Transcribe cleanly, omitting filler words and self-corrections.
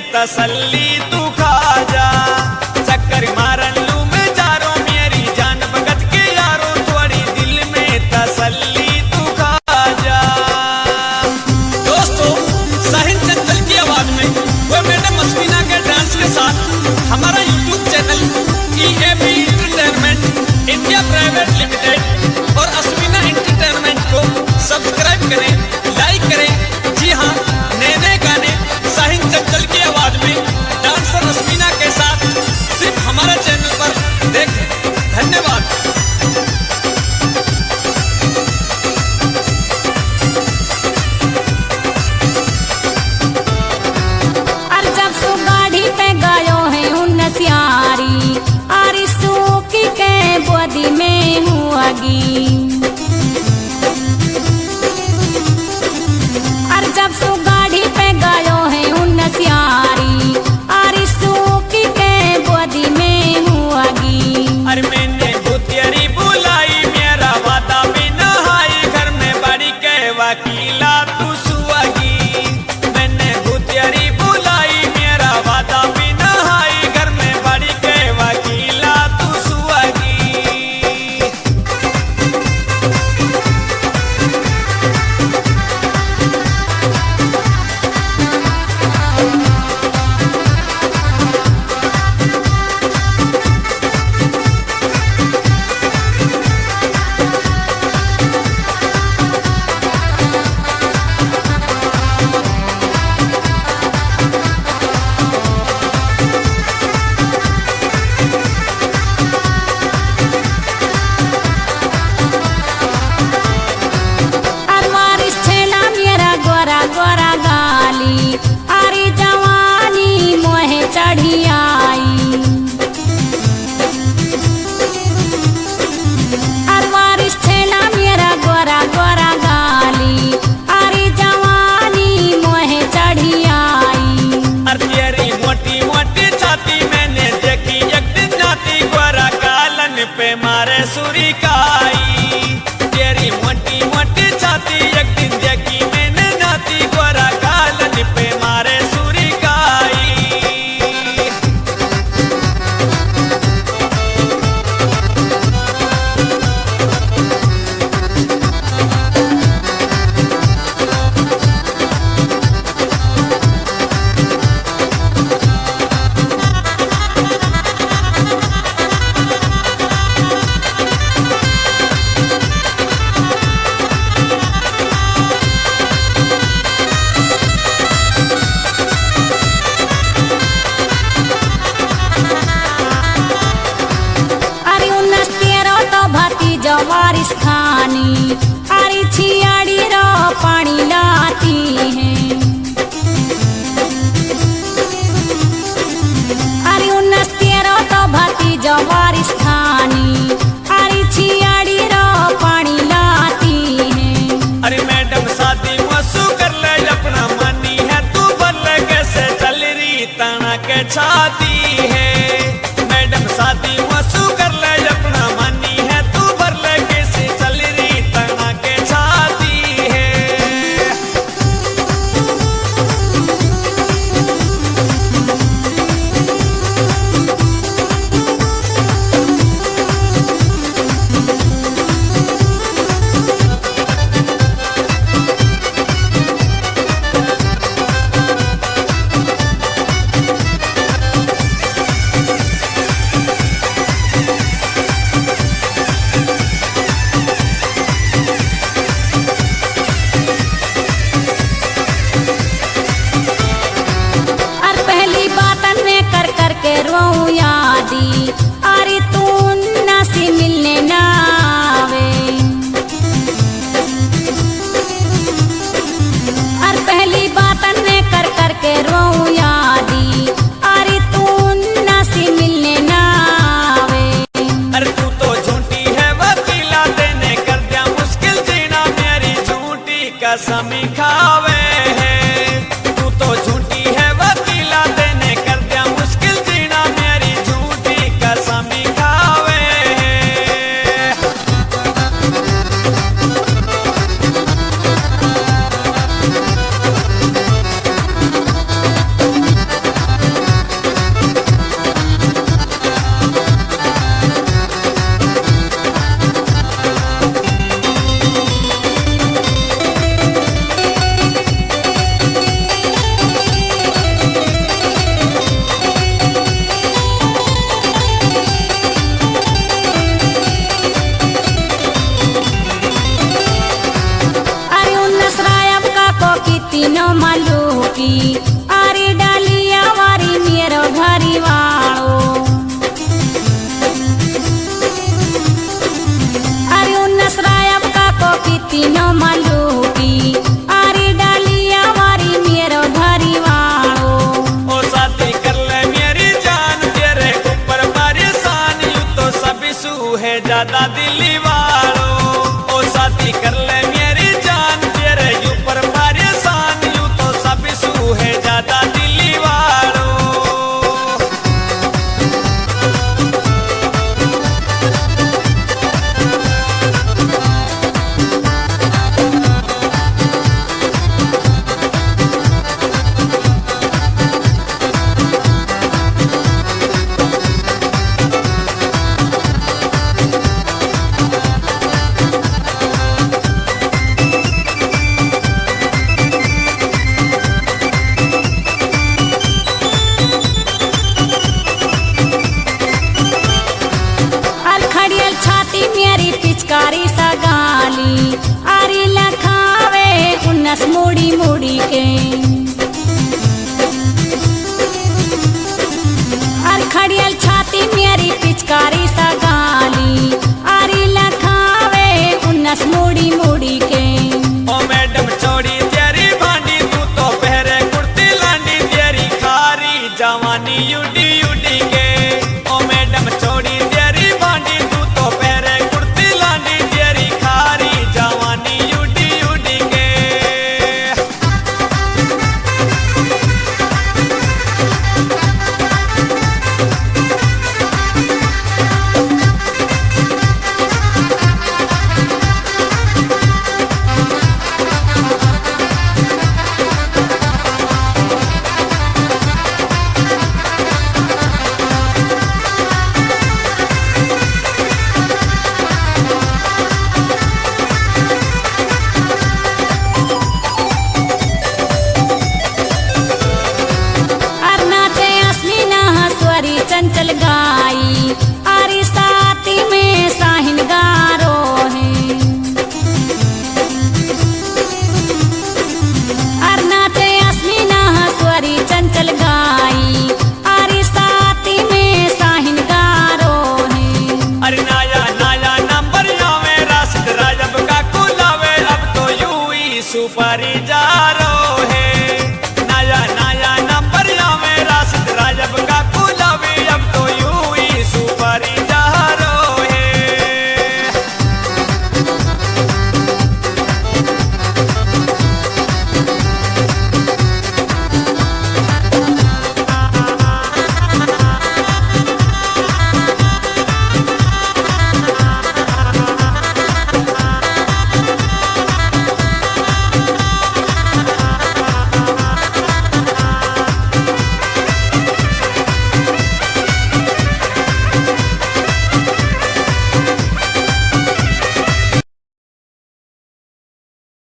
तसल्ली तू खा जा। चक्कर मारन लू मैं जारो मेरी जान भगत के यारो, थोड़ी दिल में तसल्ली तू खा जा। दोस्तों, साहिल चंचल की आवाज में वो मैडम अस्मीना के डांस के साथ हमारा YouTube channel EAB entertainment India private limited और अस्मीना एंटरटेनमेंट को सब्सक्राइब करें, लाइक करें। जी हाँ, नए नए गाने साहिल चंचल की आवाज में डांसर अस्मीना के साथ सिर्फ हमारे चैनल पर देखें। धन्यवाद। में हुआगी और जब सो गाड़ी पे गायो है उन सियारी, अरे सूखी के बोदी में हुआगी। अरे मैंने भूतियरी बुलाई, मेरा वादा भी नहाई, घर में बड़ी के वकीला तू सुआगी। मैंने भूतियरी बुलाई, मेरा वादा भी नहाई, घर में बड़ी के वकीला तू सुआगी। पे मारे सुरिकाई तेरी मोटी मोटी छाती, एक दिन देखी मैंने नाती, गोरा कालन पे मारे सुरिकाई। वारिस खानी अरे छियाड़ी रो पानी लाती है, अरे 19-13 तो भाती जो वारिस खानी अरे छियाड़ी रो पानी लाती है। अरे मैडम शादी मसू कर ले, अपना मनी है तू बल्ले, कैसे चल रही तना के छाती है। मैडम शादी मसू कर ले, अपना मनी है तू बल्ले, कैसे चल रही तना के छाती है। यादी अरे तू ना से मिलने ना आवे, और पहली बात ने कर कर के रो यादी अरे तू ना से मिलने ना आवे। अरे तू तो झूठी है वकीला, देने कर दिया मुश्किल जीना, मेरी झूठी कसम खावे है। तू तो झूठी है वकीला, देने कर दिया मुश्किल जीना, मेरी झूठी कसम अरे डालिया वारी मेरो घरी वालो अरे उन्नस रायब का कोपी तीनों मालूपी अरे डालिया वारी मेरो घरी वालो ओ शादी कर ले मेरी जान तेरे ऊपर परेशान यूं तो सभी सू है ज्यादा दिली वालों ओ शादी कर ले मेरी जान तेरे ऊपर परेशान यूं तो सभी सू है ज्यादा दिली वालों खड़ियल छाती मेरी पिचकारी सगाली आरी लखावे उन्नस मुड़ी मुड़ी के अर खड़ियल छाती मेरी पिचकारी सगाली आरी लखावे उन्नस मुड़ी मुड़ी के ओ मैडम छोड़ी तेरी भांडी तू तो पहरे कुर्ती लांडी तेरी खारी जवानी यूडी